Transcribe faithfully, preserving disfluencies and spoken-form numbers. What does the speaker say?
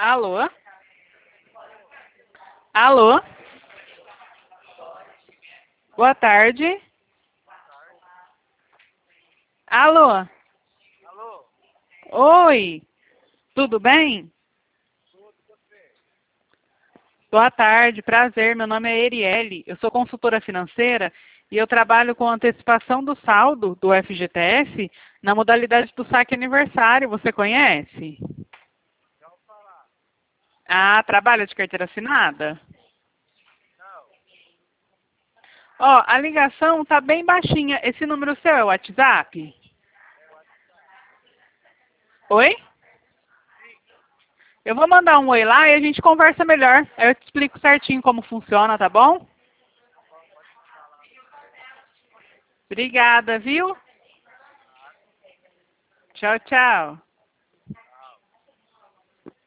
Alô? Alô? Boa tarde. Alô? Alô? Oi, tudo bem? Boa tarde, prazer. Meu nome é Erielle. Eu sou consultora financeira e eu trabalho com antecipação do saldo do F G T S na modalidade do saque aniversário. Você conhece? Já vou falar. Ah, trabalha de carteira assinada? Não. Ó, a ligação tá bem baixinha. Esse número seu é o WhatsApp? É o WhatsApp. Oi? Sim. Eu vou mandar um oi lá e a gente conversa melhor. Aí eu te explico certinho como funciona, tá bom? Tá bom, pode mandar lá. Obrigada, viu? Nada. Tchau, tchau.